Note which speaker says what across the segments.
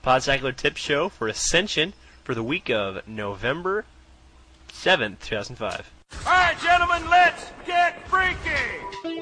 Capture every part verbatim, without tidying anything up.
Speaker 1: Podcycler Tip Show for Ascension for the week of November seventh, two thousand five.
Speaker 2: All right, gentlemen, let's get freaky!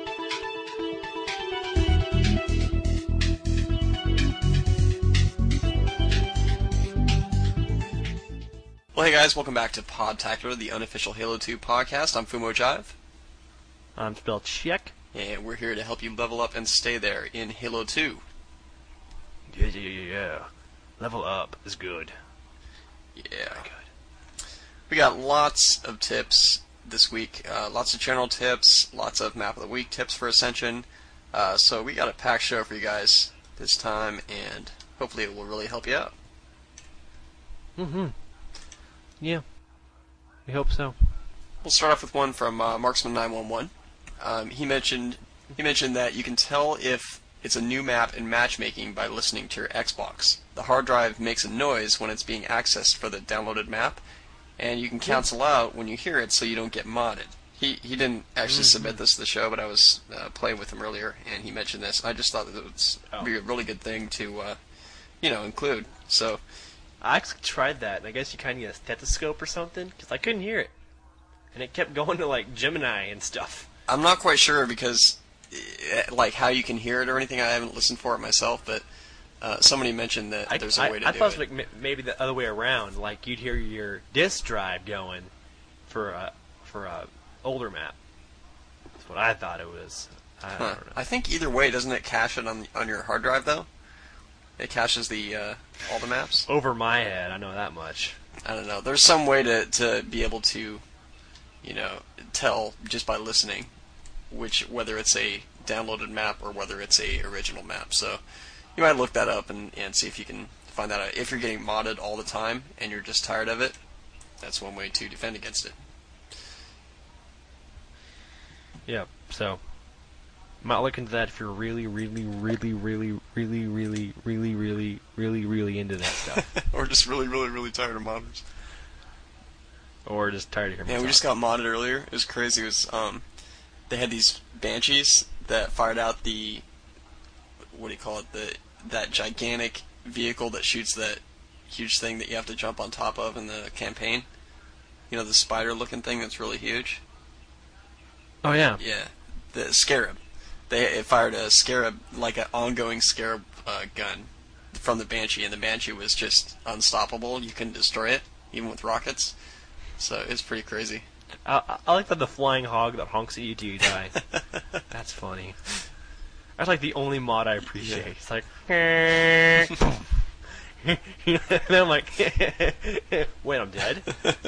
Speaker 3: Well, hey guys, welcome back to Podtacular, the unofficial Halo two podcast. I'm Fumo Jive.
Speaker 1: I'm Spellcheck.
Speaker 3: And we're here to help you level up and stay there in Halo two.
Speaker 1: Yeah, yeah, yeah, yeah. Level up is good.
Speaker 3: Yeah.
Speaker 1: Good.
Speaker 3: We got lots of tips this week. Uh, lots of general tips, lots of Map of the Week tips for Ascension. Uh, so we got a packed show for you guys this time, and hopefully it will really help you out.
Speaker 1: Mm-hmm. Yeah. We hope so.
Speaker 3: We'll start off with one from uh, Marksman nine one one. Um, he mentioned he mentioned that you can tell if it's a new map in matchmaking by listening to your Xbox. The hard drive makes a noise when it's being accessed for the downloaded map, and you can cancel out when you hear it so you don't get modded. He he didn't actually
Speaker 1: Mm-hmm.
Speaker 3: submit this to the show, but I was uh, playing with him earlier, and he mentioned this. I just thought that it would
Speaker 1: Oh.
Speaker 3: be a really good thing to, uh, you know, include. So
Speaker 1: I actually tried that, and I guess you kind of need a stethoscope or something, because I couldn't hear it. And it kept going to, like, Gemini and stuff.
Speaker 3: I'm not quite sure because, eh, like, how you can hear it or anything. I haven't listened for it myself, but uh, somebody mentioned that
Speaker 1: I,
Speaker 3: there's a
Speaker 1: I,
Speaker 3: way to
Speaker 1: I
Speaker 3: do
Speaker 1: thought
Speaker 3: it.
Speaker 1: it was like m- maybe the other way around. Like, you'd hear your disk drive going for a, for a older map. That's what I thought it was. I, I
Speaker 3: Huh.
Speaker 1: don't know.
Speaker 3: I think either way, doesn't it cache it on on your hard drive though? It caches the uh, all the maps.
Speaker 1: Over my head, I know that much.
Speaker 3: I don't know. There's some way to to be able to, you know, tell just by listening, which whether it's a downloaded map or whether it's a original map. So you might look that up and and see if you can find that out. If you're getting modded all the time and you're just tired of it, that's one way to defend against it.
Speaker 1: Yeah, so might look into that if you're really, really, really, really, really, really, really, really, really, really into that stuff.
Speaker 3: Or just really, really, really tired of modders.
Speaker 1: Or just tired of hearing
Speaker 3: Yeah, we
Speaker 1: myself.
Speaker 3: just got modded earlier. It was crazy. It was um, they had these Banshees that fired out the, what do you call it? The that gigantic vehicle that shoots that huge thing that you have to jump on top of in the campaign. You know, the spider-looking thing that's really huge.
Speaker 1: Oh, yeah.
Speaker 3: Yeah, the Scarab. They it fired a Scarab, like an ongoing Scarab uh, gun from the Banshee, and the Banshee was just unstoppable. You couldn't destroy it, even with rockets. So it's pretty crazy.
Speaker 1: I, I I like that the flying hog that honks at you till you die. That's funny. That's like the only mod I appreciate.
Speaker 3: Yeah.
Speaker 1: It's like, and I'm like, wait, I'm dead?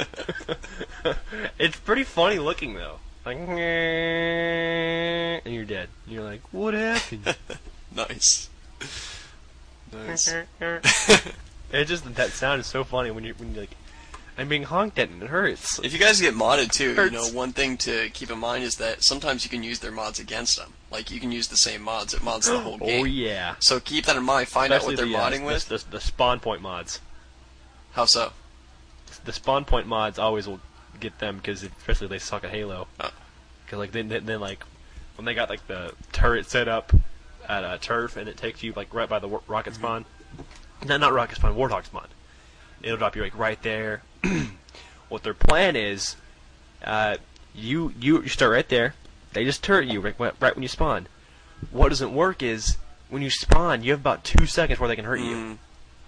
Speaker 1: It's pretty funny looking though. Like, and you're dead. And you're like, what happened?
Speaker 3: Nice. Nice.
Speaker 1: It just that sound is so funny when you when you're like, I'm being honked at and it hurts.
Speaker 3: If you guys get modded too, you
Speaker 1: Hurts.
Speaker 3: know, one thing to keep in mind is that sometimes you can use their mods against them. Like, you can use the same mods. It mods the whole game.
Speaker 1: Oh yeah.
Speaker 3: So keep that in mind. Find
Speaker 1: Especially
Speaker 3: out what they're
Speaker 1: the, uh,
Speaker 3: modding with.
Speaker 1: The, the, the spawn point mods.
Speaker 3: How so?
Speaker 1: The spawn point mods always will get them because especially they suck at Halo.
Speaker 3: Oh.
Speaker 1: Because like then, then then, like when they got like the turret set up at uh, turf and it takes you like right by the wa- rocket spawn. No, not rocket spawn, warthog spawn. It'll drop you like right there. What their plan is, uh, you you you start right there. They just turret you right, right when you spawn. What doesn't work is when you spawn, you have about two seconds where they can hurt you,
Speaker 3: Mm,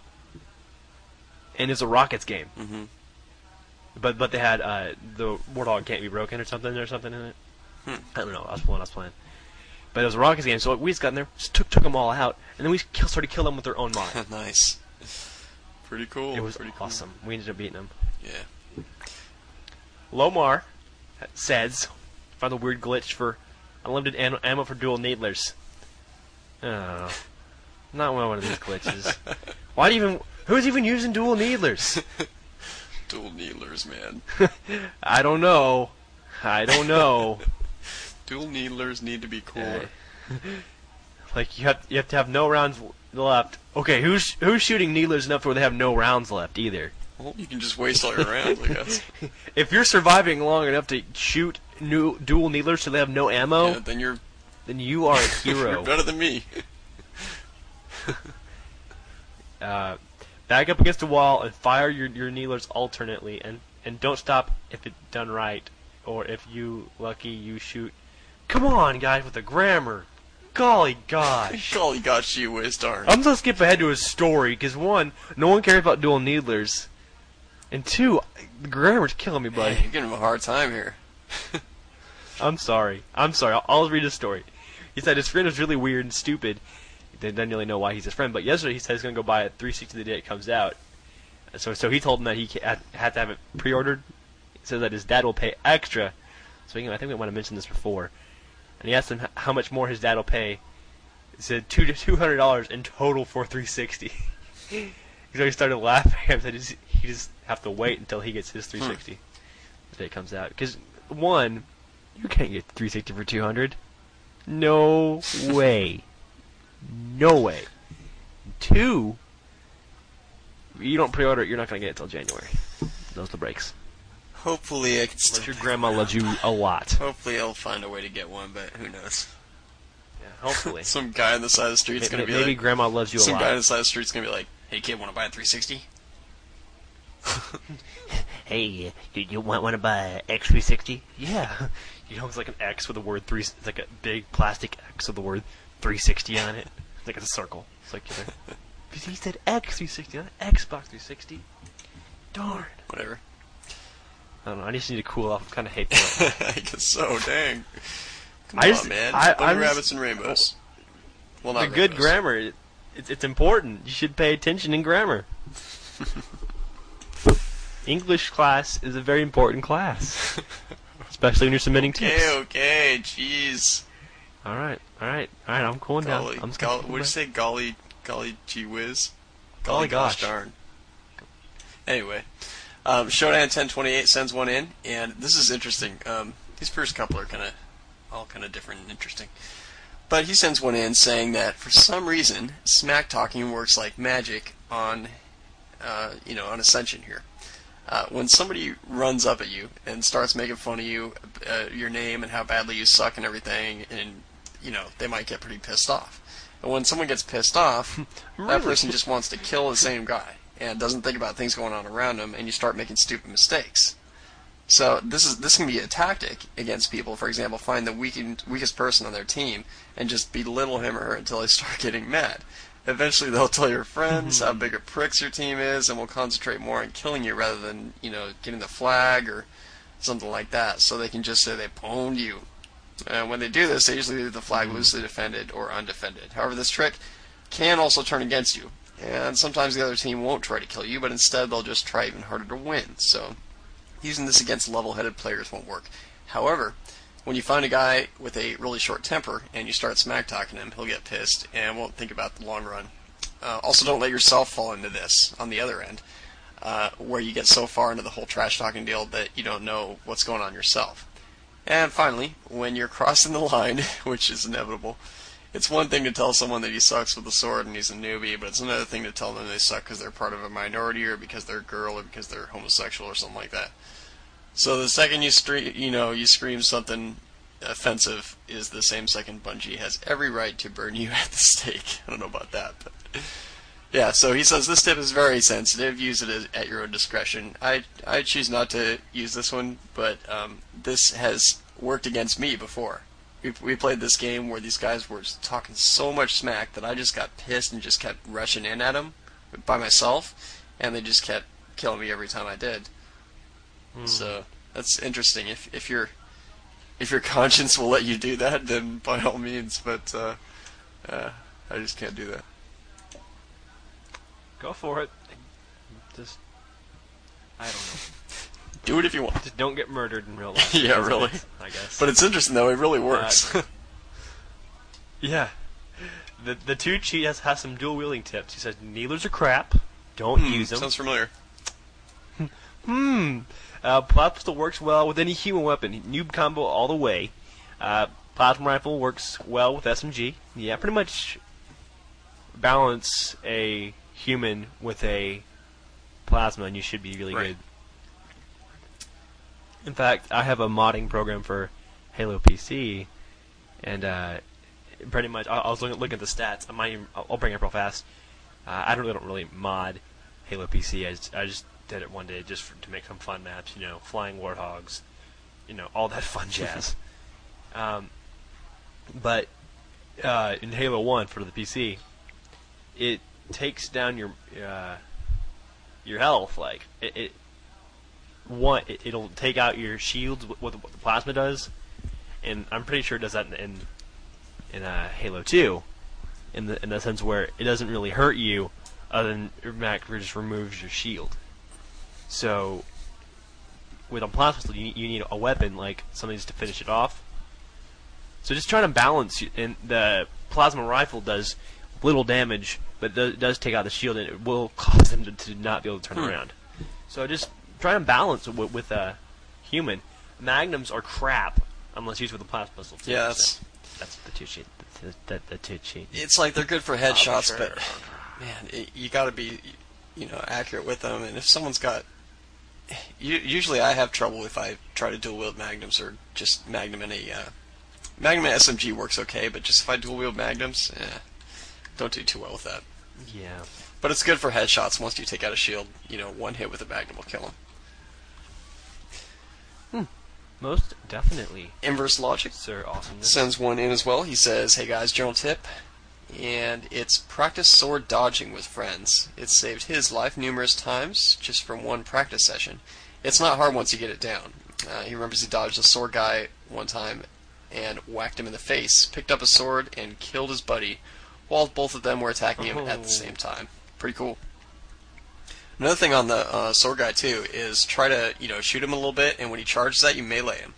Speaker 1: and it's a rockets game.
Speaker 3: mm-hmm.
Speaker 1: But but they had uh, the warthog can't be broken or something or something in it.
Speaker 3: Hmm.
Speaker 1: I don't know. I was playing. I was playing. But it was a rockets game, so we just got in there, just took took them all out, and then we kill, started killing them with their own mod.
Speaker 3: Nice. Pretty cool.
Speaker 1: It was
Speaker 3: Pretty
Speaker 1: awesome. We ended up beating them.
Speaker 3: Cool. Yeah.
Speaker 1: Lomar says, found a weird glitch for unlimited am- ammo for dual needlers. Oh, not one of these glitches. Why do you even? Who's even using dual needlers?
Speaker 3: Dual needlers, man.
Speaker 1: I don't know. I don't know.
Speaker 3: Dual needlers need to be cool.
Speaker 1: Uh, like you have you have to have no rounds left. Okay, who's who's shooting needlers enough where they have no rounds left either?
Speaker 3: Well, you can just waste all your rounds, I guess.
Speaker 1: If you're surviving long enough to shoot new dual needlers so they have no ammo,
Speaker 3: Yeah, then you're
Speaker 1: then you are a hero.
Speaker 3: you're better than me.
Speaker 1: uh, back up against the wall and fire your, your needlers alternately, and, and don't stop if it's done right, or if you lucky you shoot. Come on, guys, with the grammar. Golly gosh.
Speaker 3: Golly gosh, you whiz darn.
Speaker 1: I'm gonna skip ahead to his story, because one, no one cares about dual needlers, and two, the grammar's killing me, buddy.
Speaker 3: Man, you're giving him a hard time here.
Speaker 1: I'm sorry. I'm sorry. I'll, I'll read his story. He said his friend was really weird and stupid. They didn't really know why he's his friend, but yesterday he said he's going to go buy a three sixty the day it comes out. So so he told him that he had, had to have it pre-ordered. He said that his dad will pay extra. So I think we might have mentioned this before. And he asked him how much more his dad will pay. He said two to two hundred dollars in total for three sixty. So he started laughing. He said he just have to wait until he gets his three sixty hmm. the day it comes out. Because one, you can't get three sixty for two hundred. No way. No way. Two, you don't pre-order it, you're not going to get it until January. Those are the breaks.
Speaker 3: Hopefully I can still
Speaker 1: Unless your grandma loves you a lot.
Speaker 3: Hopefully I'll find a way to get one, but who knows.
Speaker 1: Yeah, hopefully.
Speaker 3: Some guy on the side of the street's going to be
Speaker 1: maybe
Speaker 3: like...
Speaker 1: Maybe grandma loves you a
Speaker 3: some
Speaker 1: lot.
Speaker 3: Some guy on the side of the street's going to be like, hey kid, want to buy a three sixty?
Speaker 4: Hey, do you want, want to buy an X three sixty?
Speaker 1: Yeah. You know, it's like an X with the word three. It's like a big plastic X with the word three sixty on it. It's like it's a circle. It's like he said X three sixty, not Xbox three sixty. Darn.
Speaker 3: Whatever.
Speaker 1: I don't know. I just need to cool off. I'm kind of hateful.
Speaker 3: I guess so. Dang. Come
Speaker 1: I
Speaker 3: on,
Speaker 1: just,
Speaker 3: man.
Speaker 1: I,
Speaker 3: Bunny
Speaker 1: I'm
Speaker 3: rabbits
Speaker 1: just,
Speaker 3: and rainbows. Well,
Speaker 1: the
Speaker 3: not
Speaker 1: good
Speaker 3: rainbows.
Speaker 1: grammar. It, it's it's important. You should pay attention in grammar. English class is a very important class, especially when you're submitting tips.
Speaker 3: Okay, okay, jeez.
Speaker 1: All right, all right, all right. I'm cooling
Speaker 3: Golly,
Speaker 1: down. I'm
Speaker 3: golly,
Speaker 1: what
Speaker 3: what'd you say? Golly, golly, gee whiz.
Speaker 1: Golly gosh.
Speaker 3: darn. Anyway, um, Shodan ten twenty-eight sends one in, and this is interesting. Um, these first couple are kind of all kind of different and interesting. But he sends one in saying that for some reason, smack talking works like magic on, uh, you know, on Ascension here. Uh, when somebody runs up at you and starts making fun of you, uh, your name and how badly you suck and everything, and you know they might get pretty pissed off. And when someone gets pissed off,
Speaker 1: Really?
Speaker 3: that person just wants to kill the same guy and doesn't think about things going on around him, and you start making stupid mistakes. So this is this can be a tactic against people. For example, find the weakened, weakest person on their team and just belittle him or her until they start getting mad. Eventually, they'll tell your friends how big a pricks your team is, and will concentrate more on killing you rather than, you know, getting the flag or something like that. So they can just say they pwned you. And when they do this, they usually leave the flag loosely defended or undefended. However, this trick can also turn against you, and sometimes the other team won't try to kill you, but instead they'll just try even harder to win. So using this against level-headed players won't work. However, when you find a guy with a really short temper and you start smack-talking him, he'll get pissed and won't think about the long run. Uh, also, don't let yourself fall into this on the other end, uh, where you get so far into the whole trash-talking deal that you don't know what's going on yourself. And finally, when you're crossing the line, which is inevitable, it's one thing to tell someone that he sucks with a sword and he's a newbie, but it's another thing to tell them they suck because they're part of a minority or because they're a girl or because they're homosexual or something like that. So the second you stre- you know you scream something offensive is the same second Bungie has every right to burn you at the stake. I don't know about that, but yeah. So he says this tip is very sensitive. Use it as, at your own discretion. I I choose not to use this one, but um, this has worked against me before. We we played this game where these guys were talking so much smack that I just got pissed and just kept rushing in at them by myself, and they just kept killing me every time I did. Mm. So that's interesting. If if your if your conscience will let you do that, then by all means. But uh, uh, I just can't do that.
Speaker 1: Go for it. Just, I don't know.
Speaker 3: Do it if you want.
Speaker 1: Just don't get murdered in real life.
Speaker 3: Yeah, really.
Speaker 1: It, I guess.
Speaker 3: But it's interesting though. It really works.
Speaker 1: Uh, yeah. The the two cheat has, has some dual wielding tips. He says needlers are crap. Don't
Speaker 3: hmm,
Speaker 1: use them.
Speaker 3: Sounds familiar.
Speaker 1: Hmm. Uh, plasma pistol works well with any human weapon. Noob combo all the way. Uh, plasma rifle works well with S M G. Yeah, pretty much balance a human with a plasma, and you should be really
Speaker 3: right.
Speaker 1: good. In fact, I have a modding program for Halo P C, and uh, pretty much I, I was looking, looking at the stats. I might even, I'll bring it up real fast. Uh, I don't really don't really mod Halo P C. I just, I just did it one day just for, to make some fun maps. You know, flying warthogs, you know, all that fun jazz. um, but uh, in Halo One for the P C, it takes down your uh, your health. Like it, it one, it, it'll take out your shields with what the plasma does, and I'm pretty sure it does that in in, in uh, Halo Two, in the in the sense where it doesn't really hurt you, other than your Mac just removes your shield. So with a plasma shield, you need, you need a weapon like something just to finish it off. So just trying to balance, and the plasma rifle does little damage, but it does take out the shield, and it will cause them to, to not be able to turn
Speaker 3: Hmm.
Speaker 1: around. So just try and balance it with, with a human. Magnums are crap unless used with a plasma pistol. Too,
Speaker 3: Yeah, that's
Speaker 1: so that's the two sheet. The, the, the two sheet.
Speaker 3: it's like they're good for headshots,
Speaker 1: sure.
Speaker 3: but man, it, you got to be, you know, accurate with them. And if someone's got, u- usually I have trouble if I try to dual wield magnums or just magnum in a uh, magnum and S M G works okay, but just if I dual wield magnums, eh, don't do too well with that.
Speaker 1: Yeah.
Speaker 3: But it's good for headshots. Once you take out a shield, you know, one hit with a magnum will kill him.
Speaker 1: Most definitely,
Speaker 3: Inverse Logic
Speaker 1: Sir Awesomeness.
Speaker 3: sends one in as well. He says, "Hey guys, general tip, and it's practice sword dodging with friends. It's saved his life numerous times just from one practice session. It's not hard once you get it down. Uh, he remembers he dodged a sword guy one time and whacked him in the face, picked up a sword and killed his buddy, while both of them were attacking him at the same time. Pretty cool." Another thing on the uh, sword guy too is try to, you know, shoot him a little bit, and when he charges at you, melee him.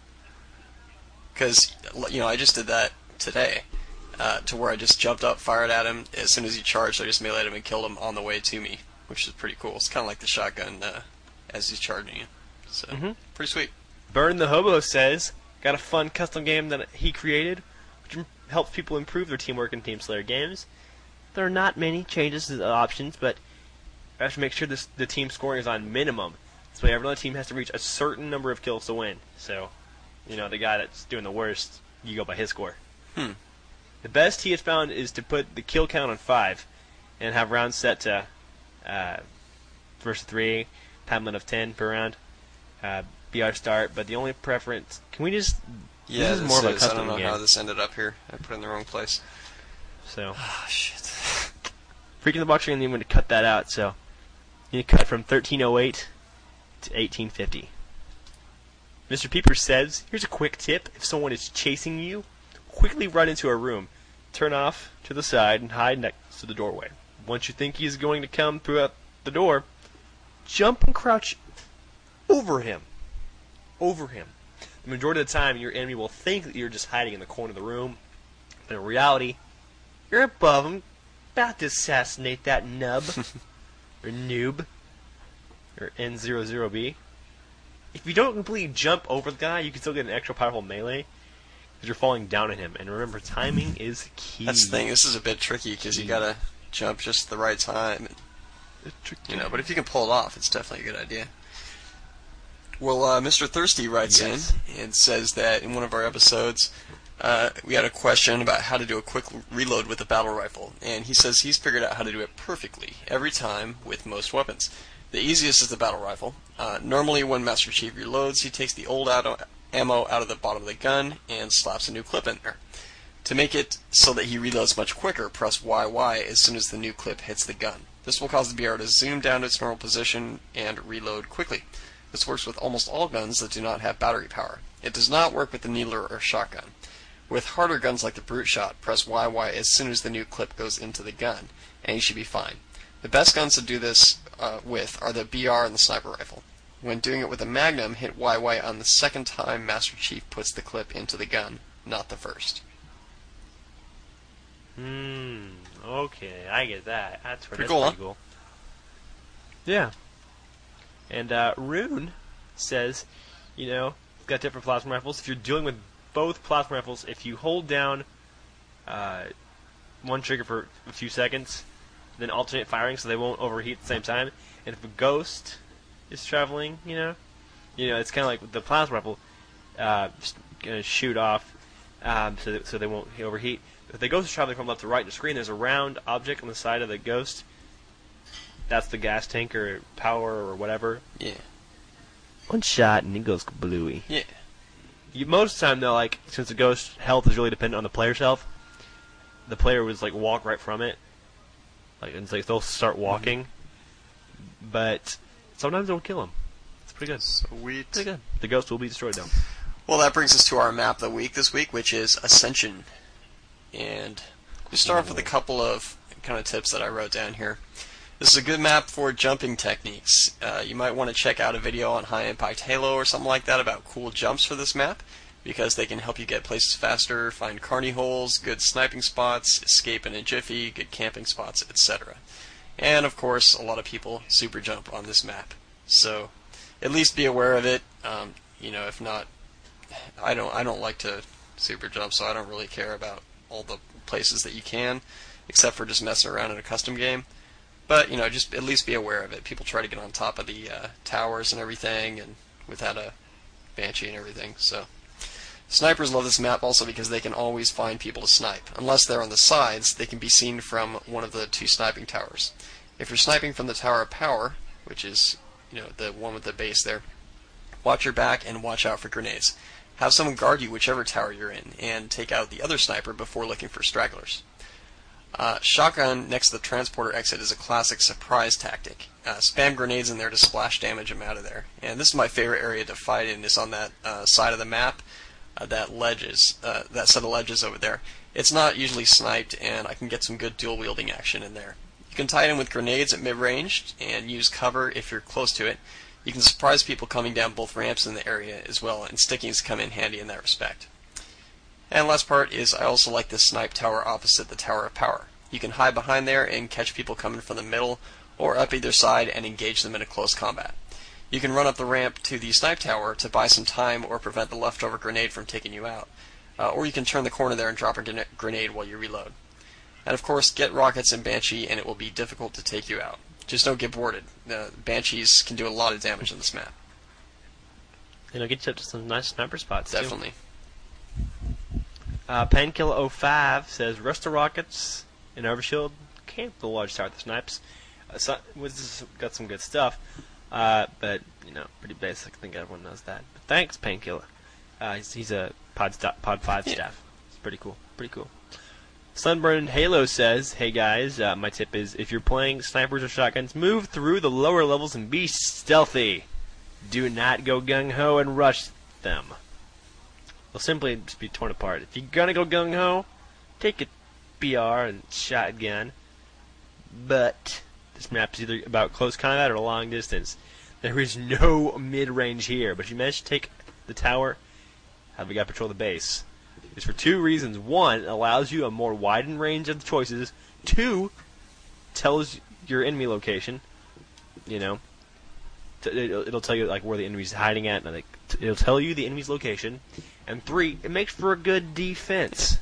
Speaker 3: Because, you know, I just did that today, uh, to where I just jumped up, fired at him. As soon as he charged, I just meleeed him and killed him on the way to me, which is pretty cool. It's kind of like the shotgun uh, as he's charging you. So,
Speaker 1: Mhm.
Speaker 3: pretty sweet.
Speaker 1: Burn the Hobo says, got a fun custom game that he created, which m- helps people improve their teamwork in Team Slayer games. There are not many changes to the options, but I have to make sure this, the team scoring is on minimum. This way everyone on the team has to reach a certain number of kills to win. So, you know, the guy that's doing the worst, you go by his score.
Speaker 3: Hmm.
Speaker 1: The best he has found is to put the kill count on five and have rounds set to uh, versus three, time limit of ten per round. Uh, be our start, but the only preference... Can we just...
Speaker 3: Yeah,
Speaker 1: this is more of a
Speaker 3: I
Speaker 1: custom
Speaker 3: don't know
Speaker 1: game.
Speaker 3: how this ended up here. I put it in the wrong place.
Speaker 1: So,
Speaker 3: Ah, shit.
Speaker 1: Freaking the Boxer, and then going to cut that out, so... You need to cut from thirteen oh eight to eighteen fifty. Mister Peepers says, here's a quick tip. If someone is chasing you, quickly run into a room. Turn off to the side and hide next to the doorway. Once you think he's going to come through out the door, jump and crouch over him. Over him. The majority of the time, your enemy will think that you're just hiding in the corner of the room. But in reality, you're above him, about to assassinate that nub. Or noob. Or N zero zero B. If you don't completely jump over the guy, you can still get an extra powerful melee. Because you're falling down on him. And remember, timing is key.
Speaker 3: That's the thing. This is a bit tricky because you gotta jump just the right time. And,
Speaker 1: It's tricky.
Speaker 3: you know, but if you can pull it off, it's definitely a good idea. Well, uh, Mister Thirsty writes
Speaker 1: Yes.
Speaker 3: in and says that in one of our episodes, uh, we had a question about how to do a quick reload with a battle rifle, and he says he's figured out how to do it perfectly every time with most weapons. The easiest is the battle rifle. Uh, normally, when Master Chief reloads, he takes the old auto- ammo out of the bottom of the gun and slaps a new clip in there. To make it so that he reloads much quicker, press Y Y as soon as the new clip hits the gun. This will cause the B R to zoom down to its normal position and reload quickly. This works with almost all guns that do not have battery power. It does not work with the needler or shotgun. With harder guns like the Brute Shot, press Y Y as soon as the new clip goes into the gun, and you should be fine. The best guns to do this uh, with are the B R and the Sniper Rifle. When doing it with a Magnum, hit Y Y on the second time Master Chief puts the clip into the gun, not the first.
Speaker 1: Hmm. Okay, I get that. That's
Speaker 3: Pretty
Speaker 1: that's
Speaker 3: cool,
Speaker 1: pretty
Speaker 3: huh?
Speaker 1: cool. Yeah. And uh, Rune says, you know, it's got different plasma rifles. If you're dealing with both plasma rifles, if you hold down uh, one trigger for a few seconds, then alternate firing so they won't overheat at the same time. And if a ghost is traveling, you know, you know, it's kind of like with the plasma rifle, uh, just gonna shoot off um, so that, so they won't overheat. If the ghost is traveling from left to right in the screen, there's a round object on the side of the ghost. that's the gas tank or power or whatever.
Speaker 3: Yeah.
Speaker 1: One shot and it goes kablooey.
Speaker 3: Yeah.
Speaker 1: You, most of the time, though, like, since the ghost health is really dependent on the player's health, the player would, like, walk right from it. Like, and it's like they'll start walking. Mm-hmm. But sometimes it'll kill them. It's pretty good.
Speaker 3: Sweet.
Speaker 1: Pretty good. The ghost will be destroyed, though.
Speaker 3: Well, that brings us to our map of the week this week, which is Ascension. And we start off with a couple of kind of tips that I wrote down here. This is a good map for jumping techniques. Uh, you might want to check out a video on High Impact Halo or something like that about cool jumps for this map, because they can help you get places faster, find carny holes, good sniping spots, escape in a jiffy, good camping spots, et cetera. And of course, a lot of people super jump on this map. So at least be aware of it. Um, you know, if not, I don't I don't like to super jump, so I don't really care about all the places that you can, except for just messing around in a custom game. But, you know, just at least be aware of it. People try to get on top of the uh, towers and everything, and without a Banshee and everything. So, snipers love this map also because they can always find people to snipe. Unless they're on the sides, they can be seen from one of the two sniping towers. If you're sniping from the Tower of Power, which is, you know, the one with the base there, watch your back and watch out for grenades. Have someone guard you whichever tower you're in, and take out the other sniper before looking for stragglers. Uh, shotgun next to the transporter exit is a classic surprise tactic. Uh, spam grenades in there to splash damage them out of there. And this is my favorite area to fight in, is on that uh, side of the map, uh, that ledges, uh, that set of ledges over there. It's not usually sniped, and I can get some good dual wielding action in there. You can tie it in with grenades at mid-range and use cover if you're close to it. You can surprise people coming down both ramps in the area as well, and stickings come in handy in that respect. And last part is I also like this snipe tower opposite the Tower of Power. You can hide behind there and catch people coming from the middle or up either side and engage them in a close combat. You can run up the ramp to the snipe tower to buy some time or prevent the leftover grenade from taking you out. Uh, or you can turn the corner there and drop a grenade while you reload. And of course, get rockets and Banshee and it will be difficult to take you out. Just don't get boarded. The Banshees can do a lot of damage on this map.
Speaker 1: And it'll get you up to some nice sniper spots,
Speaker 3: Definitely.
Speaker 1: too. Uh, Painkiller oh five says, Rust of Rockets and Overshield camp the large tower with the snipes. Uh, so, was got some good stuff, uh, but, you know, pretty basic. I think everyone knows that. But thanks, Painkiller. Uh, he's, he's a Pod, st- Pod five
Speaker 3: yeah.
Speaker 1: staff. It's pretty cool. Pretty cool. Sunburned Halo says, hey guys, uh, my tip is, if you're playing snipers or shotguns, move through the lower levels and be stealthy. Do not go gung-ho and rush them. They'll simply just be torn apart. If you're gonna go gung-ho, take a B R and shotgun. But this map is either about close combat or long distance. There is no mid-range here, but if you manage to take the tower, have the guy patrol the base. It's for two reasons. One, it allows you a more widened range of choices. Two, tells your enemy location. You know, it'll, it'll tell you like where the enemy's hiding at, and like, it'll tell you the enemy's location. And three, it makes for a good defense.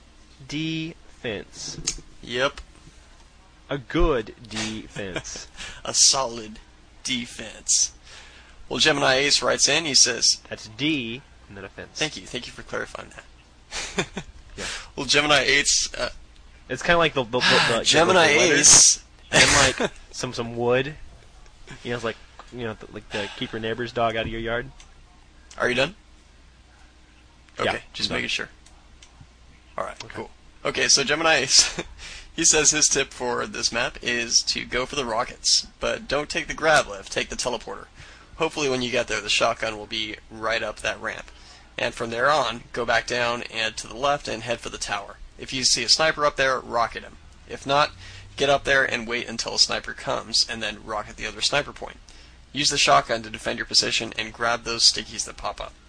Speaker 1: Defense.
Speaker 3: Yep.
Speaker 1: A good defense.
Speaker 3: A solid defense. Well, Gemini Ace writes in, he says...
Speaker 1: That's D, and then offense.
Speaker 3: Thank you. Thank you for clarifying that.
Speaker 1: Yeah.
Speaker 3: Well, Gemini Ace... Uh,
Speaker 1: it's kind of like the... the, the, the
Speaker 3: Gemini
Speaker 1: the
Speaker 3: Ace...
Speaker 1: And like some, some wood. You know, it's like, you know, the, like the keep your neighbor's dog out of your yard.
Speaker 3: Are you done? Okay,
Speaker 1: Yeah,
Speaker 3: just
Speaker 1: I'm done.
Speaker 3: making sure. Alright,
Speaker 1: Okay.
Speaker 3: cool. Okay, so Gemini Ace... He says his tip for this map is to go for the rockets, but don't take the grab lift, take the teleporter. Hopefully when you get there, the shotgun will be right up that ramp. And from there on, go back down and to the left and head for the tower. If you see a sniper up there, rocket him. If not, get up there and wait until a sniper comes, and then rocket the other sniper point. Use the shotgun to defend your position and grab those stickies that pop up.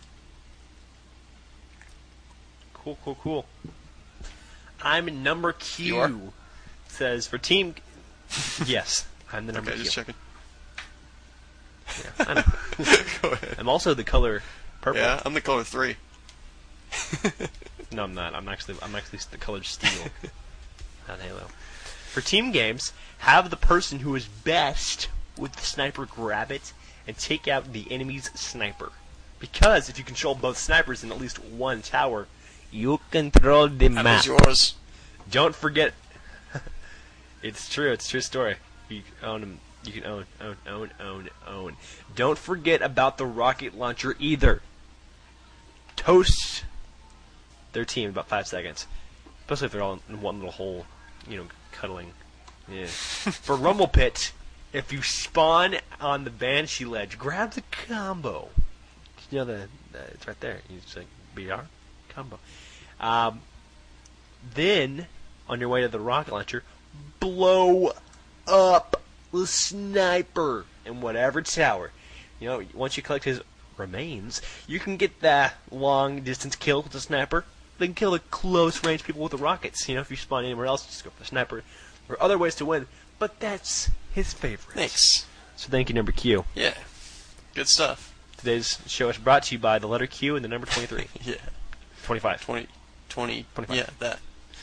Speaker 1: Cool, cool, cool. I'm number Q.
Speaker 3: You are?
Speaker 1: Says for team. Yes, I'm the number
Speaker 3: Okay,
Speaker 1: Q.
Speaker 3: just checking.
Speaker 1: Yeah, I know.
Speaker 3: Go ahead.
Speaker 1: I'm also the color purple.
Speaker 3: Yeah, I'm the color three.
Speaker 1: No, I'm not. I'm actually I'm actually the color steel on Halo. For team games, have the person who is best with the sniper grab it and take out the enemy's sniper. Because if you control both snipers in at least one tower, you control the
Speaker 3: That
Speaker 1: map.
Speaker 3: is yours.
Speaker 1: Don't forget. It's true. It's a true story. You own You can own, own, own, own, own. Don't forget about the rocket launcher either. Toast their team in about five seconds. Especially if they're all in one little hole, you know, cuddling. Yeah. For Rumble Pit, if you spawn on the Banshee ledge, grab the combo. You know, the, the it's right there. You just like, B R, combo. Um, then, on your way to the rocket launcher, blow up the sniper in whatever tower. You know, once you collect his remains, you can get that long distance kill with the sniper. Then kill the close range people with the rockets. You know, if you spawn anywhere else, just go for the sniper. There are other ways to win, but that's his favorite.
Speaker 3: Thanks.
Speaker 1: So thank you, number Q.
Speaker 3: Yeah. Good stuff.
Speaker 1: Today's show is brought to you by the letter Q and the number twenty-three.
Speaker 3: Yeah.
Speaker 1: twenty-five.
Speaker 3: twenty, twenty,
Speaker 1: twenty-five.
Speaker 3: Yeah, that.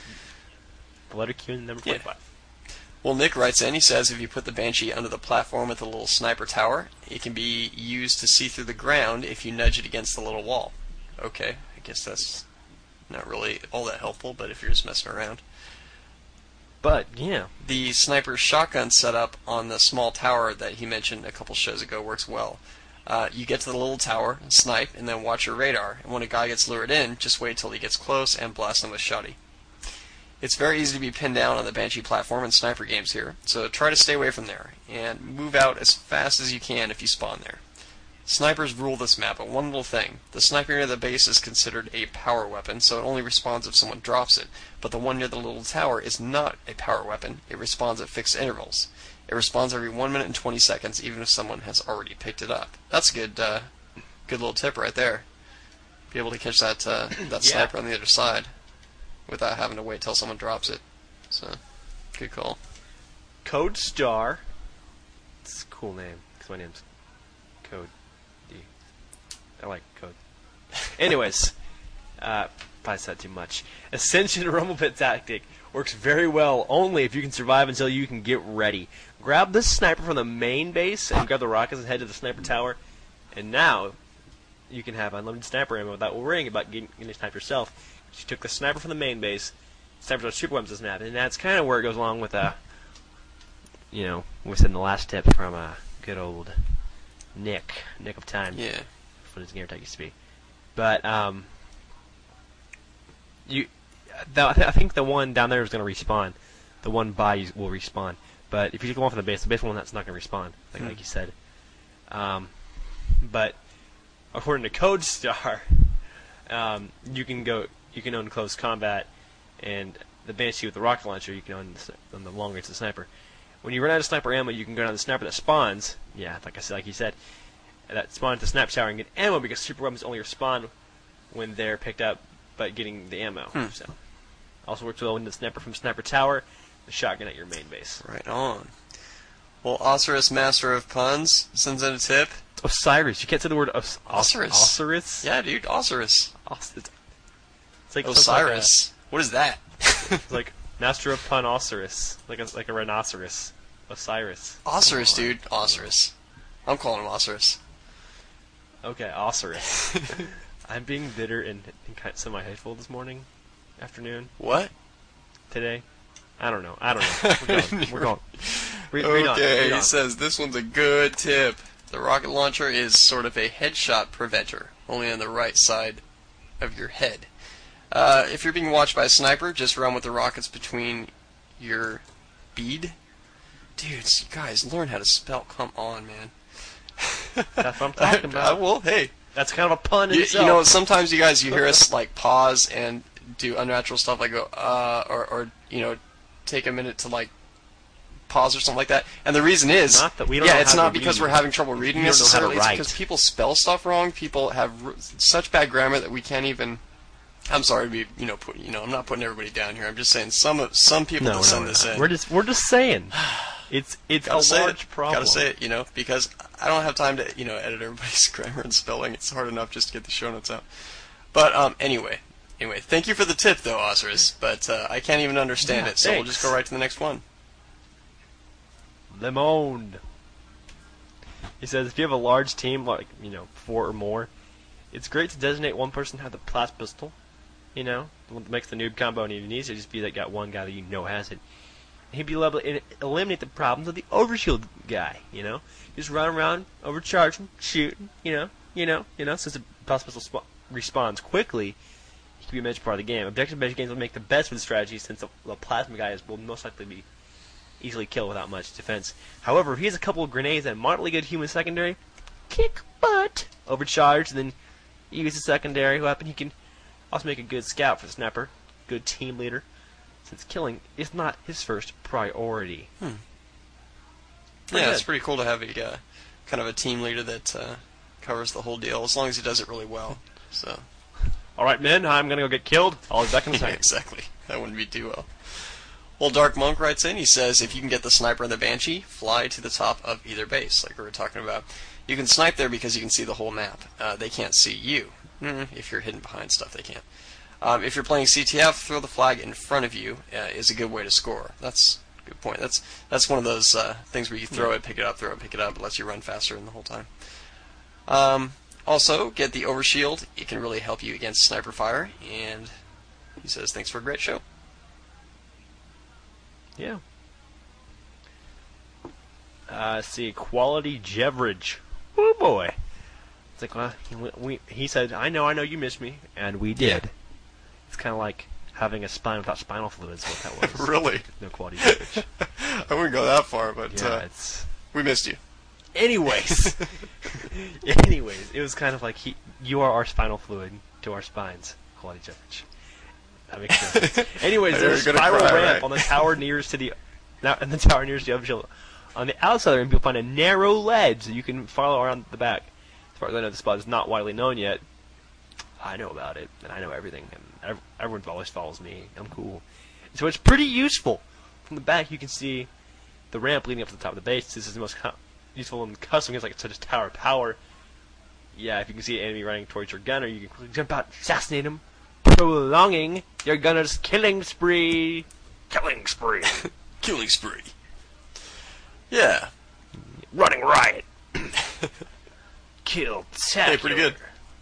Speaker 1: The letter Q and the number
Speaker 3: Yeah.
Speaker 1: twenty-five.
Speaker 3: Well, Nick writes in, he says if you put the Banshee under the platform with the little sniper tower, it can be used to see through the ground if you nudge it against the little wall. Okay, I guess that's not really all that helpful, but if you're just messing around.
Speaker 1: But, yeah.
Speaker 3: The sniper shotgun setup on the small tower that he mentioned a couple shows ago works well. Uh, you get to the little tower, snipe, and then watch your radar. And when a guy gets lured in, just wait till he gets close and blast him with shotty. It's very easy to be pinned down on the Banshee platform in sniper games here, so try to stay away from there, and move out as fast as you can if you spawn there. Snipers rule this map, but one little thing. The sniper near the base is considered a power weapon, so it only responds if someone drops it, but the one near the little tower is not a power weapon. It responds at fixed intervals. It responds every one minute and twenty seconds, even if someone has already picked it up. That's a good, uh, good little tip right there. Be able to catch that, uh, that
Speaker 1: Yeah.
Speaker 3: sniper on the other side without having to wait till someone drops it. So, good call.
Speaker 1: Code Star. It's a cool name, because my name's Code D. I like Code. Anyways, uh, probably said too much. Ascension Rumble Pit tactic works very well only if you can survive until you can get ready. Grab the sniper from the main base and grab the rockets and head to the sniper tower. And now, you can have unlimited sniper ammo without worrying about getting, getting sniped yourself. You took the sniper from the main base. Snipers are super weapons this map, and that's kind of where it goes along with, uh, you know, we said in the last tip from uh, good old Nick, Nick of Time.
Speaker 3: Yeah.
Speaker 1: That's what his gamer tag used to be. But um, you, the, I, th- I think the one down there is going to respawn. The one by you will respawn. But if you take one from the base, the base one that's not going to respawn, like
Speaker 3: Hmm.
Speaker 1: like you said. Um, but according to Code Star, um, you can go. You can own close combat, and the Banshee with the rocket launcher, you can own the, sni- on the long range sniper. When you run out of sniper ammo, you can go down the sniper that spawns. Yeah, like I said, like you said, that spawns at the sniper tower and get ammo because super weapons only respawn when they're picked up, but getting the ammo.
Speaker 3: Hmm.
Speaker 1: So, also works well when the sniper from sniper tower, the shotgun at your main base.
Speaker 3: Right on. Well, Osiris, Master of Puns, sends in a tip.
Speaker 1: Osiris, you can't say the word os- os-
Speaker 3: Osiris.
Speaker 1: Osiris.
Speaker 3: Yeah, dude, Osiris.
Speaker 1: Os- it's, it's like
Speaker 3: Osiris. What is that?
Speaker 1: It's like Master of Pun Osiris, like a like a rhinoceros. Osiris.
Speaker 3: Osiris,
Speaker 1: Come on.
Speaker 3: dude. Osiris. I'm calling him Osiris.
Speaker 1: Okay, Osiris. I'm being bitter and, and kind of semi-hateful this morning, afternoon,
Speaker 3: What?
Speaker 1: today. I don't know. I don't know. We're going. We're going. Read, read on,
Speaker 3: Okay,
Speaker 1: read
Speaker 3: he
Speaker 1: on.
Speaker 3: says this one's a good tip. The rocket launcher is sort of a headshot preventer, only on the right side of your head. Uh, if you're being watched by a sniper, just run with the rockets between your bead. Dude, you guys, learn how to spell. Come on, man.
Speaker 1: That's what I'm talking about.
Speaker 3: well, hey.
Speaker 1: That's kind of a pun in
Speaker 3: You,
Speaker 1: itself.
Speaker 3: you know, sometimes you guys, you hear us, like, pause and do unnatural stuff, like go, uh, or, or, you know, take a minute to, like, pause or something like that. And the reason is,
Speaker 1: Not that we don't
Speaker 3: yeah,
Speaker 1: know
Speaker 3: it's
Speaker 1: how
Speaker 3: not
Speaker 1: to
Speaker 3: because
Speaker 1: read.
Speaker 3: we're having trouble reading
Speaker 1: We don't know how to
Speaker 3: necessarily. It's
Speaker 1: write.
Speaker 3: because people spell stuff wrong. People have r- such bad grammar that we can't even. I'm sorry to be, you know, put, you know, I'm not putting everybody down here. I'm just saying some of some people
Speaker 1: no,
Speaker 3: that
Speaker 1: no,
Speaker 3: send
Speaker 1: no.
Speaker 3: this in.
Speaker 1: We're just we're just saying. It's it's
Speaker 3: Gotta
Speaker 1: a
Speaker 3: say
Speaker 1: large
Speaker 3: it.
Speaker 1: problem.
Speaker 3: Gotta say it, you know, because I don't have time to, you know, edit everybody's grammar and spelling. It's hard enough just to get the show notes out. But um, anyway, anyway, thank you for the tip, though, Osiris. But uh, I can't even understand
Speaker 1: Yeah,
Speaker 3: it, so we'll
Speaker 1: thanks.
Speaker 3: just go right to the next one.
Speaker 1: Le Monde. He says if you have a large team, like you know, four or more, it's great to designate one person to have the blast pistol. You know, the one that makes the noob combo even easier. Just be that got one guy that you know has it. He'd be able to eliminate the problems of the overshield guy, you know? Just run around, overcharging, shooting, you know, you know, you know. Since the Plasma Missile sp- responds quickly, he can be a major part of the game. Objective-based games will make the best of the strategy since the, the Plasma guy is, will most likely be easily killed without much defense. However, if he has a couple of grenades and a moderately good human secondary, kick butt, overcharged, and then he uses a secondary weapon, he can also make a good scout for the sniper, good team leader, since killing is not his first priority.
Speaker 3: Hmm.
Speaker 1: Pretty
Speaker 3: yeah,
Speaker 1: good.
Speaker 3: it's pretty cool to have a uh, kind of a team leader that uh, covers the whole deal, as long as he does it really well. So.
Speaker 1: All right, men, I'm gonna go get killed. I'll be back in a
Speaker 3: Yeah,
Speaker 1: second.
Speaker 3: exactly. That wouldn't be too well. Well, Dark Monk writes in, he says, if you can get the sniper and the Banshee, fly to the top of either base, like we were talking about. You can snipe there because you can see the whole map. Uh, they can't see you. Mm, if you're hidden behind stuff, they can't. Um, if you're playing C T F, throw the flag in front of you uh, is a good way to score. That's a good point. That's that's one of those uh, things where you throw it, pick it up, throw it, pick it up. It lets you run faster than the whole time. Um, also, get the overshield. It can really help you against sniper fire. And he says, thanks for a great show.
Speaker 1: Yeah. Uh, let's see, quality Jeverage. Oh boy. It's like, well, we, we, he said, I know, I know you missed me, and we did.
Speaker 3: Yeah.
Speaker 1: It's kind of like having a spine without spinal fluid is what that was.
Speaker 3: Really?
Speaker 1: No quality Jeverage.
Speaker 3: I wouldn't go that far, but
Speaker 1: Yeah,
Speaker 3: uh,
Speaker 1: it's...
Speaker 3: we missed you.
Speaker 1: Anyways. Anyways, it was kind of like, he, you are our spinal fluid to our spines. Quality Jeverage. That makes sense. Anyways,
Speaker 3: You're
Speaker 1: there's a
Speaker 3: gonna
Speaker 1: spiral
Speaker 3: cry,
Speaker 1: ramp
Speaker 3: right?
Speaker 1: on the tower nearest to the... Now, and the tower nearest to the overshield. On the outside of the ramp, you'll find a narrow ledge that you can follow around the back. As far as I know, the spot is not widely known yet. I know about it, and I know everything, and ev- everyone always follows me. I'm cool. So it's pretty useful. From the back, you can see the ramp leading up to the top of the base. This is the most co- useful in custom games like such as Tower Power. Yeah, if you can see an enemy running towards your gunner, you can quickly jump out, assassinate him, prolonging your gunner's killing spree. Killing spree.
Speaker 3: Killing spree. Yeah.
Speaker 1: Running riot. Killed.
Speaker 3: Hey, pretty good.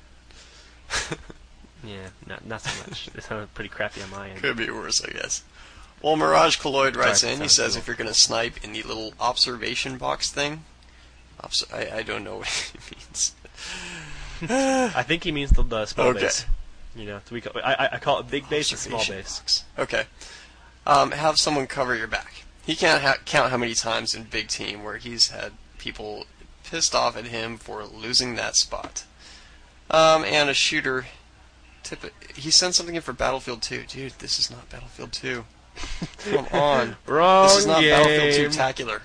Speaker 1: Yeah, not not so much. It sounded pretty crappy on my end.
Speaker 3: Could be worse, I guess. Well, Mirage Colloid writes
Speaker 1: Sorry,
Speaker 3: in. He
Speaker 1: sounds
Speaker 3: says
Speaker 1: cool.
Speaker 3: if you're going to snipe in the little observation box thing, obs- I, I don't know what it means.
Speaker 1: I think he means the, the small
Speaker 3: Okay.
Speaker 1: base. You know, so we call, I, I- I call it big base and small
Speaker 3: Observation
Speaker 1: base.
Speaker 3: box. Okay. Um, have someone cover your back. He can't ha- count how many times in Big Team where he's had people pissed off at him for losing that spot. Um, and a shooter. Tip. He sent something in for Battlefield two. Dude, this is not Battlefield two. Come on.
Speaker 1: Wrong
Speaker 3: This is not
Speaker 1: game.
Speaker 3: Battlefield two Tacular.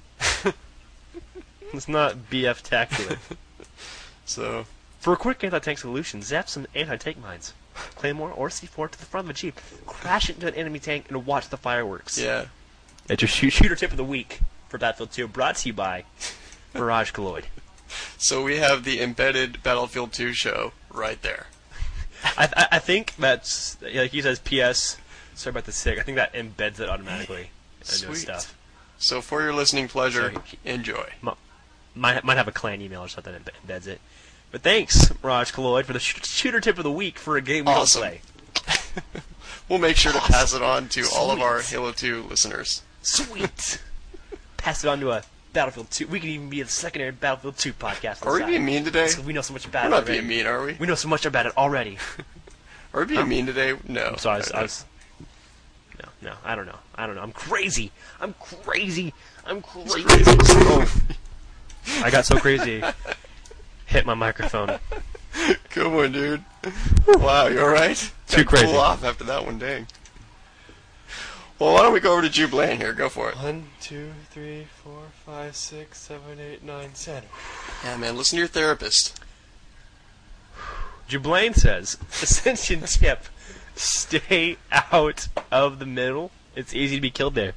Speaker 1: It's not B F Tacular.
Speaker 3: So,
Speaker 1: For a quick anti-tank solution, zap some anti-tank mines. Claymore or C four to the front of a Jeep. Crash it into an enemy tank and watch the fireworks.
Speaker 3: yeah.
Speaker 1: That's your shoot- shooter tip of the week for Battlefield two, brought to you by Mirage Colloid.
Speaker 3: So we have the embedded Battlefield two show right there.
Speaker 1: I, I I think that's, like he says, P S, sorry about the sick. I think that embeds it automatically into
Speaker 3: Sweet.
Speaker 1: stuff.
Speaker 3: So for your listening pleasure,
Speaker 1: So he-
Speaker 3: enjoy.
Speaker 1: Might, might have a clan email or something that embeds it. But thanks, Mirage Colloid, for the sh- shooter tip of the week for a game we
Speaker 3: Awesome.
Speaker 1: don't play.
Speaker 3: We'll make sure to pass it on to all of our
Speaker 1: Sweet.
Speaker 3: Halo two listeners.
Speaker 1: Sweet! Pass it on to a Battlefield two. We can even be a secondary Battlefield two podcast. on
Speaker 3: Are
Speaker 1: the
Speaker 3: we
Speaker 1: side.
Speaker 3: being mean today?
Speaker 1: Because we know so much about
Speaker 3: We're
Speaker 1: it
Speaker 3: not
Speaker 1: already.
Speaker 3: being mean, are we?
Speaker 1: We know so much about it already.
Speaker 3: Are we being mean today? No.
Speaker 1: I'm sorry, I was, I was... No, no, I don't know. I don't know. I'm crazy. I'm crazy. I'm crazy. Oh. I got so crazy. Hit my microphone.
Speaker 3: Good one, dude. Wow, you alright?
Speaker 1: Too
Speaker 3: Gotta
Speaker 1: crazy.
Speaker 3: Cool off after that one, dang. Well, why don't we go over to Jude Blaine here? Go for it.
Speaker 1: One, two, three, four, five, six, seven, eight, nine, ten.
Speaker 3: Yeah, man, listen to your therapist.
Speaker 1: Jublain says, Ascension tip, stay out of the middle. It's easy to be killed there.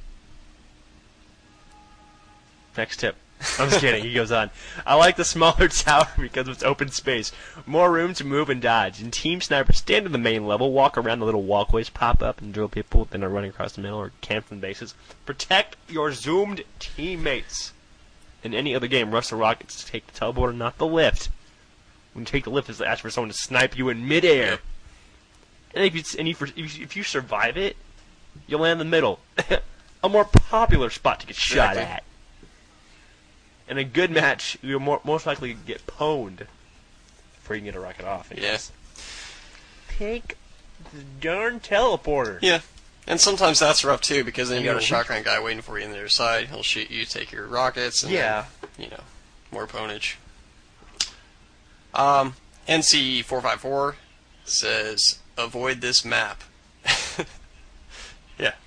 Speaker 1: Next tip. I'm just kidding. He goes on. I like the smaller tower because of its open space. More room to move and dodge. And team snipers stand in the main level, walk around the little walkways, pop up and drill people, then are running across the middle or camped in bases. Protect your zoomed teammates. In any other game, rush the rockets to take the teleporter, not the lift. When you take the lift, it's to ask for someone to snipe you in midair. And if you and you, if you if you survive it, you'll land in the middle. a more popular spot to get shot
Speaker 3: Exactly.
Speaker 1: at. In a good match, you're more, most likely to get pwned before you can get a rocket off. I
Speaker 3: Yeah.
Speaker 1: guess. Take the darn teleporter.
Speaker 3: Yeah. And sometimes that's rough too, because then you got a
Speaker 1: Yeah.
Speaker 3: shotgun guy waiting for you on the other side. He'll shoot you, take your rockets, and
Speaker 1: Yeah.
Speaker 3: then, you know, more ponage. Um, N C four five four says, avoid this map. Yeah.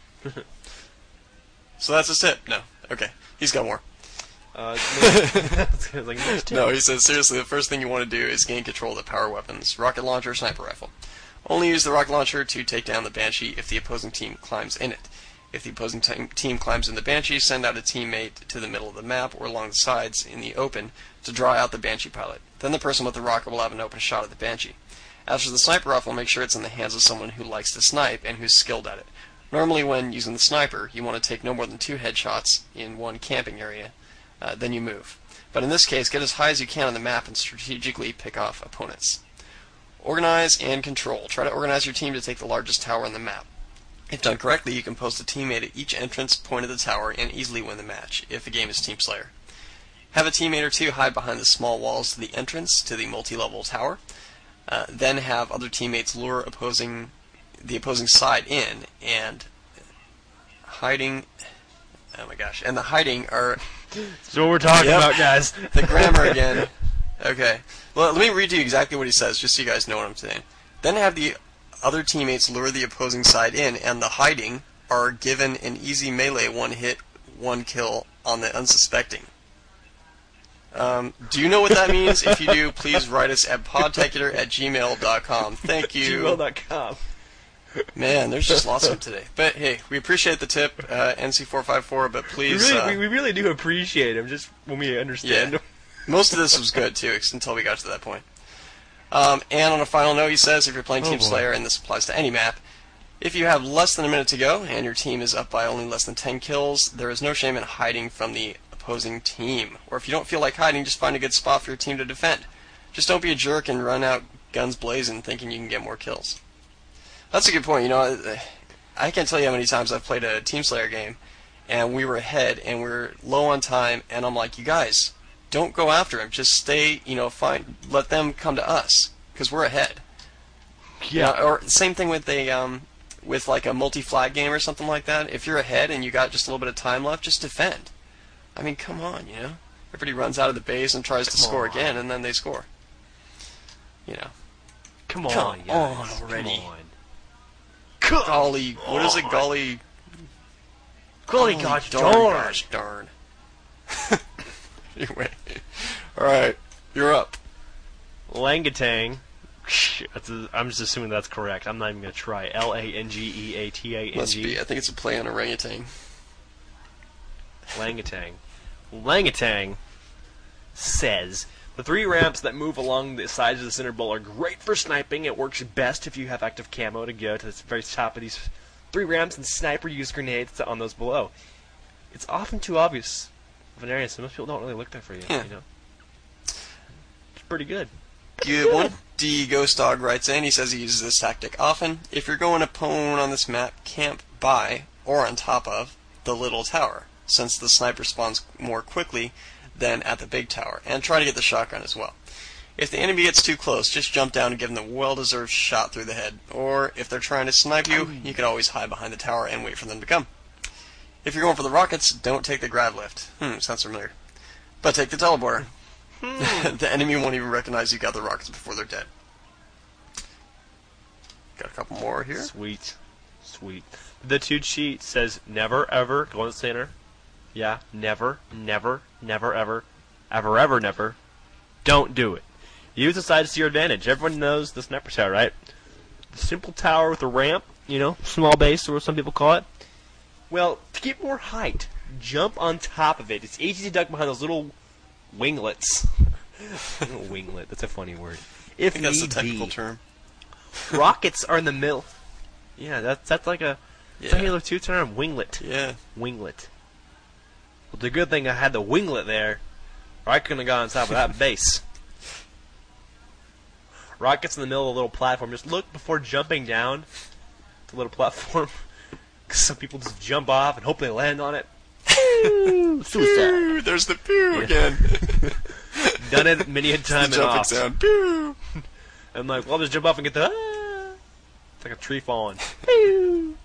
Speaker 3: So that's his tip? No. Okay. He's got more.
Speaker 1: Uh, it's like, next
Speaker 3: No,
Speaker 1: tip.
Speaker 3: he says, seriously, the first thing you want to do is gain control of the power weapons, rocket launcher, sniper rifle. Only use the rocket launcher to take down the Banshee if the opposing team climbs in it. If the opposing te- team climbs in the Banshee, send out a teammate to the middle of the map or along the sides in the open to draw out the Banshee pilot. Then the person with the rocket will have an open shot at the Banshee. As for the sniper rifle, make sure it's in the hands of someone who likes to snipe and who's skilled at it. Normally when using the sniper, you want to take no more than two headshots in one camping area, uh, then you move. But in this case, get as high as you can on the map and strategically pick off opponents. Organize and control. Try to organize your team to take the largest tower on the map. If done correctly, you can post a teammate at each entrance point of the tower and easily win the match, if the game is Team Slayer. Have a teammate or two hide behind the small walls to the entrance to the multi-level tower. Uh, then have other teammates lure opposing the opposing side in, and hiding... Oh my gosh. And the hiding are...
Speaker 1: That's what we're talking
Speaker 3: Yep.
Speaker 1: about, guys.
Speaker 3: The grammar again. Okay. Well, let me read you exactly what he says, just so you guys know what I'm saying. Then have the other teammates lure the opposing side in, and the hiding are given an easy melee one hit, one kill on the unsuspecting. Um, do you know what that means? If you do, please write us at podtecular at gmail dot com. Thank you.
Speaker 1: gmail dot com.
Speaker 3: Man, there's just lots of them today. But hey, we appreciate the tip, uh, N C four five four, but
Speaker 1: We
Speaker 3: please...
Speaker 1: really,
Speaker 3: uh,
Speaker 1: we, we really do appreciate him, just when we understand
Speaker 3: Yeah.
Speaker 1: him.
Speaker 3: Most of this was good, too, ex- until we got to that point. Um, and on a final note, he says, if you're playing
Speaker 1: Oh,
Speaker 3: Team
Speaker 1: boy.
Speaker 3: Slayer, and this applies to any map, if you have less than a minute to go, and your team is up by only less than ten kills, there is no shame in hiding from the opposing team. Or if you don't feel like hiding, just find a good spot for your team to defend. Just don't be a jerk and run out guns blazing thinking you can get more kills. That's a good point. You know, I can't tell you how many times I've played a Team Slayer game, and we were ahead, and we are low on time, and I'm like, you guys, don't go after him. Just stay, you know, fine. Let them come to us, because we're ahead. You know, or same thing with a, um, with like a multi-flag game or something like that. If you're ahead and you got just a little bit of time left, just defend. I mean, come on, you know. Everybody runs out of the base and tries to
Speaker 1: Come
Speaker 3: score
Speaker 1: on.
Speaker 3: again, and then they score. You know.
Speaker 1: Come on,
Speaker 3: Come
Speaker 1: guys.
Speaker 3: on already.
Speaker 1: Come on.
Speaker 3: Golly, what is it? Golly.
Speaker 1: Golly
Speaker 3: golly
Speaker 1: gosh
Speaker 3: darn.
Speaker 1: darn.
Speaker 3: Gosh darn. Anyway. Alright, you're up.
Speaker 1: Langatang. That's a, I'm just assuming that's correct. I'm not even going to try. L A N G E A T A N
Speaker 3: Must
Speaker 1: G.
Speaker 3: be. I think it's a play on orangutan.
Speaker 1: Langatang. Langatang says, the three ramps that move along the sides of the center bowl are great for sniping. It works best if you have active camo to go to the very top of these three ramps and sniper use grenades on those below. It's often too obvious of an area, so most people don't really look there for you.
Speaker 3: Yeah.
Speaker 1: You know, it's pretty good.
Speaker 3: Good one. D Ghost Dog writes in. He says he uses this tactic often. If you're going to pwn on this map, camp by or on top of the little tower, since the sniper spawns more quickly than at the big tower, and try to get the shotgun as well. If the enemy gets too close, just jump down and give them the well-deserved shot through the head. Or if they're trying to snipe you, you can always hide behind the tower and wait for them to come. If you're going for the rockets, don't take the grav lift. Hmm, sounds familiar. But take the teleporter. The enemy won't even recognize you got the rockets before they're dead. Got a couple more here.
Speaker 1: Sweet. Sweet. The two cheat says never ever go in the center. Yeah, never, never, never ever, ever ever never. Don't do it. Use the sides to your advantage. Everyone knows the sniper tower, right? The simple tower with a ramp, you know, small base or what some people call it. Well, to get more height, jump on top of it. It's easy to duck behind those little winglets. Little winglet, that's a funny word.
Speaker 3: I
Speaker 1: If
Speaker 3: think that's the
Speaker 1: need
Speaker 3: technical
Speaker 1: be.
Speaker 3: term.
Speaker 1: Rockets are in the middle. Yeah, that's that's like a, it's a
Speaker 3: Yeah.
Speaker 1: Halo two term. Winglet.
Speaker 3: Yeah.
Speaker 1: Winglet. Well, the good thing I had the winglet there, or I couldn't have got on top of that base. Rockets in the middle of a little platform. Just look before jumping down the little platform. Some people just jump off and hope they land on it.
Speaker 3: Pew, there's the pew
Speaker 1: Yeah.
Speaker 3: again.
Speaker 1: Done it many a
Speaker 3: the
Speaker 1: time and
Speaker 3: jumping
Speaker 1: off.
Speaker 3: sound. Pew.
Speaker 1: I'm like, well, I'll just jump off and get the. Ah. It's like a tree falling. Pew.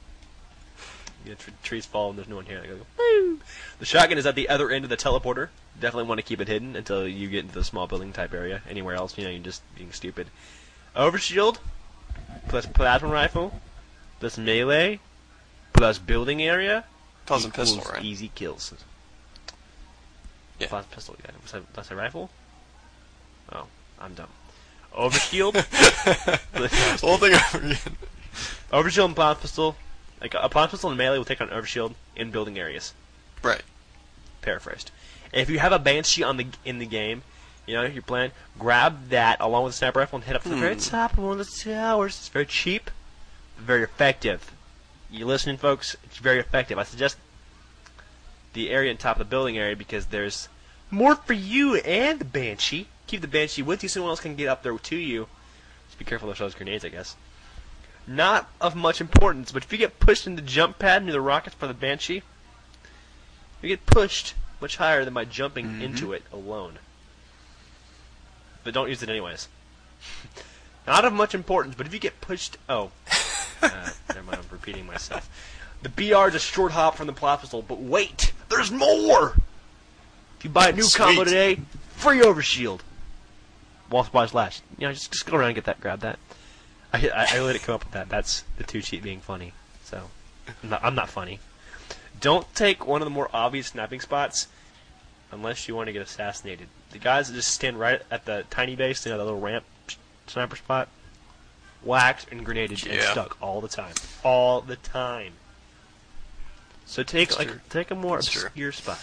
Speaker 1: Yeah, tr- trees fall and there's no one here. I go, Pew. The shotgun is at the other end of the teleporter. Definitely want to keep it hidden until you get into the small building type area. Anywhere else, you know, you're just being stupid. Overshield plus plasma rifle plus melee plus building area.
Speaker 3: Calls him pistol,
Speaker 1: equals
Speaker 3: right?
Speaker 1: Easy kills.
Speaker 3: Yeah.
Speaker 1: Plasma pistol. Yeah. Was that, was that rifle? Oh, I'm dumb. Overshield.
Speaker 3: Whole thing over again.
Speaker 1: Overshield and plasma pistol. Like a plasma pistol and melee will take on overshield in building areas.
Speaker 3: Right.
Speaker 1: Paraphrased. And if you have a banshee on the in the game, you know you're playing, grab that along with a sniper rifle and head up to the very
Speaker 3: Hmm.
Speaker 1: top of one of the towers. It's very cheap, very effective. You listening, folks? It's very effective. I suggest the area on top of the building area because there's more for you and the banshee. Keep the banshee with you so no one else can get up there to you. Just be careful of those grenades, I guess. Not of much importance, but if you get pushed in the jump pad near the rockets for the banshee, you get pushed much higher than by jumping
Speaker 3: Mhm.
Speaker 1: into it alone. But don't use it anyways. Not of much importance, but if you get pushed... Oh. Uh, never mind, I'm repeating myself. The B R is a short hop from the plasma pistol, but wait! There's more! If you buy a new
Speaker 3: Sweet.
Speaker 1: combo today, free overshield. While supplies last. You know, just, just go around and get that, grab that. I, I, I let it come up with that. That's the two cheat being funny. So, I'm not, I'm not funny. Don't take one of the more obvious sniping spots unless you want to get assassinated. The guys that just stand right at the tiny base, you know, the little ramp sniper spot, whacked and grenaded and
Speaker 3: Yeah.
Speaker 1: stuck all the time. All the time. So take
Speaker 3: That's
Speaker 1: like
Speaker 3: true.
Speaker 1: take a more
Speaker 3: That's true.
Speaker 1: obscure spot.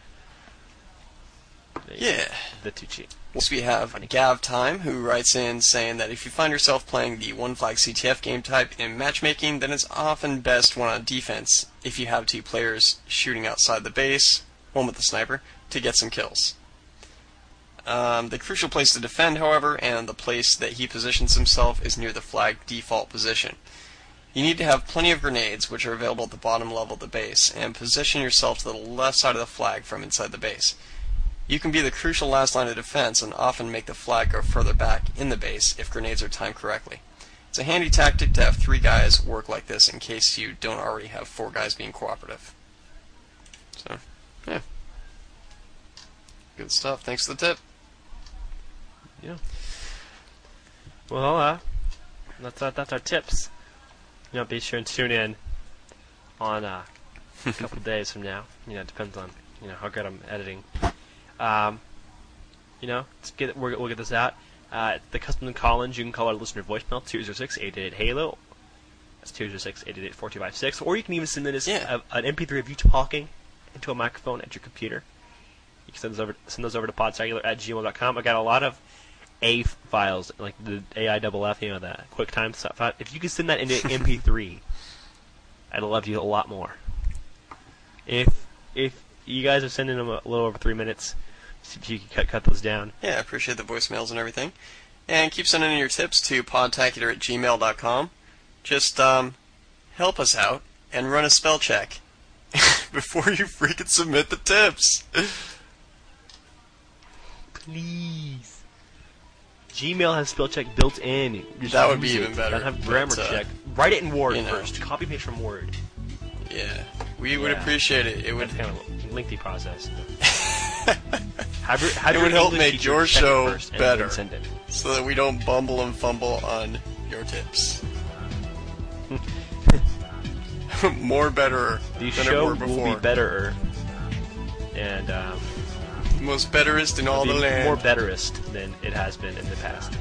Speaker 1: There you
Speaker 3: Yeah.
Speaker 1: go. The two cheat.
Speaker 3: Next we have Gav Time, who writes in saying that if you find yourself playing the one flag C T F game type in matchmaking, then it's often best one on defense if you have two players shooting outside the base, one with the sniper, to get some kills. Um, the crucial place to defend, however, and the place that he positions himself is near the flag default position. You need to have plenty of grenades, which are available at the bottom level of the base, and position yourself to the left side of the flag from inside the base. You can be the crucial last line of defense and often make the flag go further back in the base if grenades are timed correctly. It's a handy tactic to have three guys work like this in case you don't already have four guys being cooperative. So, yeah. Good stuff. Thanks for the tip.
Speaker 1: Yeah. Well, uh, that's our, that's our tips. You know, be sure and tune in on uh, a couple days from now. You know, it depends on you know how good I'm editing. Um, you know, let's get we're, we'll get this out. Uh, the custom call-ins, you can call our listener voicemail two oh six, eight eight eight, HALO. That's two oh six, eight eight eight, four two five six. Or you can even send in us
Speaker 3: Yeah.
Speaker 1: a, an M P three of you talking into a microphone at your computer. You can send those over send those over to podcellular at gmail dot com. I got a lot of A F files, like the A I double F, you know, that QuickTime stuff. If you could send that into M P three, I'd love you a lot more. If if you guys are sending them a little over three minutes, see if you can cut cut those down.
Speaker 3: Yeah, I appreciate the voicemails and everything. And keep sending in your tips to podtacular at gmail dot com. Just um, help us out and run a spell check before you freaking submit the tips.
Speaker 1: Please. Gmail has spell check built in. Just
Speaker 3: That would be
Speaker 1: use
Speaker 3: even
Speaker 1: it.
Speaker 3: better,
Speaker 1: Don't have grammar
Speaker 3: but, uh,
Speaker 1: check. Write it in Word
Speaker 3: you know.
Speaker 1: first. Copy paste from Word.
Speaker 3: Yeah, we would
Speaker 1: Yeah.
Speaker 3: appreciate it. It would
Speaker 1: That's kind of a lengthy process. have your, have
Speaker 3: It
Speaker 1: your
Speaker 3: would help
Speaker 1: English
Speaker 3: make
Speaker 1: teacher
Speaker 3: your
Speaker 1: check it
Speaker 3: show
Speaker 1: first and
Speaker 3: better.
Speaker 1: then send it.
Speaker 3: so that we don't bumble and fumble on your tips. More better
Speaker 1: The
Speaker 3: than
Speaker 1: show
Speaker 3: it were before.
Speaker 1: will be better, and um,
Speaker 3: Most betterest in all
Speaker 1: be
Speaker 3: the land.
Speaker 1: more betterest than it has been in the past.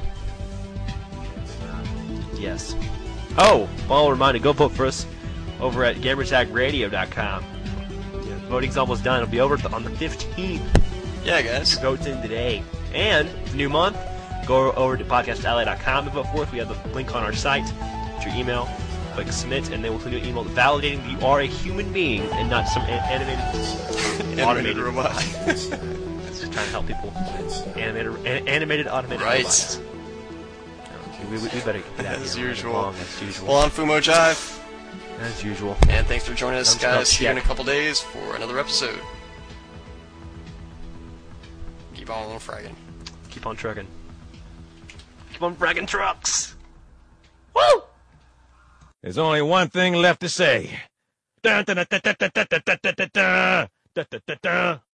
Speaker 1: Yes. Oh, well, reminded, go vote for us over at gamertag radio dot com. Yeah, voting's almost done. It'll be over th- on the fifteenth.
Speaker 3: Yeah, guys.
Speaker 1: Votes in today. And, new month, go over to podcast ally dot com to vote for us. We have the link on our site. Put your email, click submit, and they will send you an email validating that you are a human being and not some a- animated,
Speaker 3: Animated robot.
Speaker 1: Just trying to help people. Animated, an- animated automated
Speaker 3: Right.
Speaker 1: robots. Okay, we, we, we better get out of
Speaker 3: As
Speaker 1: here. We're running
Speaker 3: usual.
Speaker 1: long, as usual.
Speaker 3: Well, I'm Fumo Jive.
Speaker 1: As usual.
Speaker 3: And thanks for joining us,
Speaker 1: I'm
Speaker 3: guys.
Speaker 1: stuck.
Speaker 3: See you in a couple days for another episode. Keep on fragging.
Speaker 1: Keep on trucking. Keep on fragging trucks. Woo!
Speaker 5: There's only one thing left to say. Dun, dun, dun, dun, dun, dun, dun, dun, dun, dun, dun, dun, dun, dun.